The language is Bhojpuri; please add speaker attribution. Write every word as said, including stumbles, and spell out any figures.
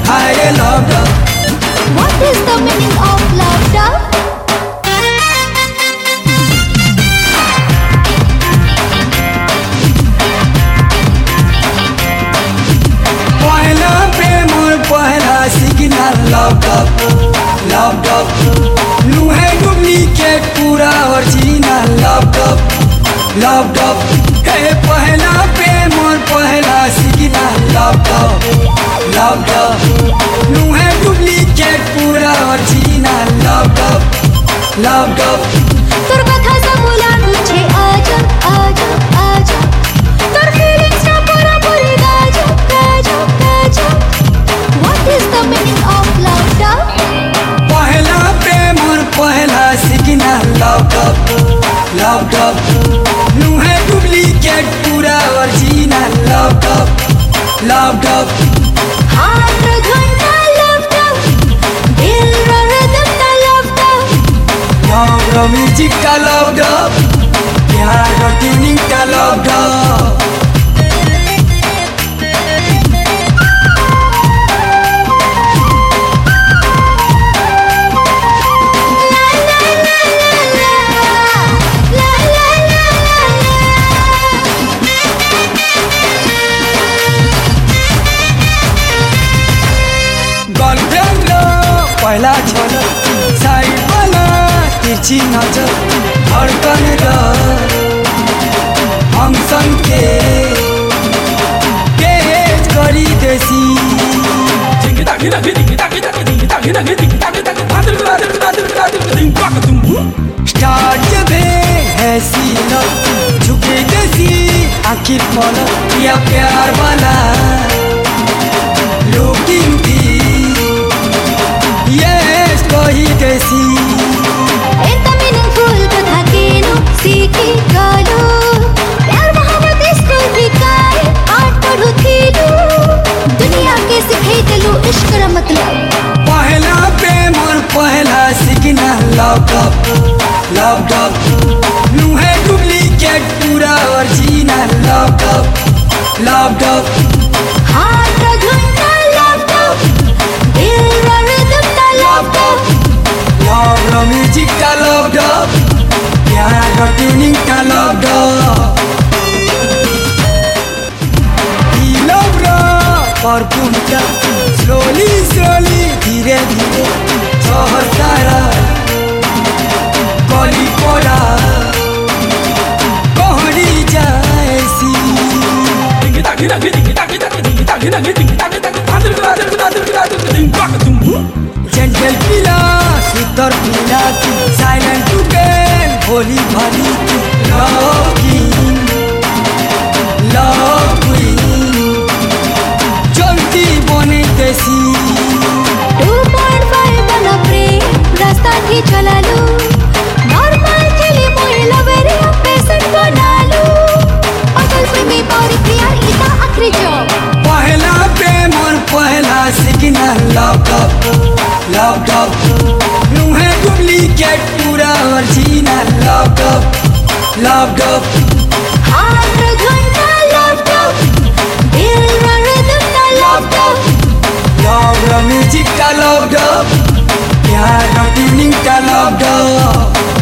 Speaker 1: I love dub.
Speaker 2: What is the meaning of love dub?
Speaker 1: पहला प्रेम और पहला signal love dub, love dub. लू है डुप्लीकेट पूरा original love dub, love dub. है पहला प्रेम और पहला signal love dub, love dub. लू है डुप्लीकेट पूरा original love dub, love dub.
Speaker 2: তোর কথা সবুলা মুছে আজা আজা আজা তোর ফিলিংস না পুরোপুরি Gaza Gaza Gaza What is the meaning of love dub?
Speaker 1: पहला प्रेम और पहला signal love dub, love dub. लू है डुप्लीकेट पूरा original love dub, love dub.
Speaker 2: हाथ घंटा love dub दिल रा रिदम का love dub
Speaker 1: Love रा म्यूजिक का love dub, प्यार रा ट्यूनिंग का love dub. गर्लफ्रेंड लो पहला झलक साइड वाला तिरछी नजर धड़कन रो हम संग के केज करी देसी स्टार्ट जब है सीना झुके देसी आखिर पलक या प्यार वाला लुकिंग थी yes कही देसी
Speaker 2: ఎంత meaningful कथा केनो सीखी गालो प्यार मोहब्बत इसको दिखाए आठ पढ़ो थीलू दुनिया के सिखाई तलू इश्क रा मतलब
Speaker 1: पहला प्रेम और पहला signal love dub, love dub. लू है डुप्लीकेट पूरा original love dub, love dub.
Speaker 2: हाथ रा घंटा love dub दिल रा रिदम का love dub
Speaker 1: Love रा म्यूजिक का love dub, प्यार रा ट्यूनिंग का love dub. ई love रा परफ्यूम का slowly slowly धीरे धीरे शहर सारा गली पोरा कहरी जाएसी जेंटल पीला सुतर पीला साइलेंट टू गेम होली भली लव किंग लव क्वीन जल्दी बने देसी
Speaker 2: टू पॉइंट फाइव बना प्रेम रास्ता थी चला लू नॉर्मल चली मोई लवेरी पेशेंट बना लू अकल प्रेमी बारी प्यार इता आखिरी जॉब
Speaker 1: पहला प्रेम और पहला signal love dub, love dub. लू है डुप्लीकेट पूरा original love dub, love dub.
Speaker 2: हाथ घंटा love dub दिल रा रिदम का love dub
Speaker 1: Love रा म्यूजिक का love dub, प्यार रा ट्यूनिंग का love dub.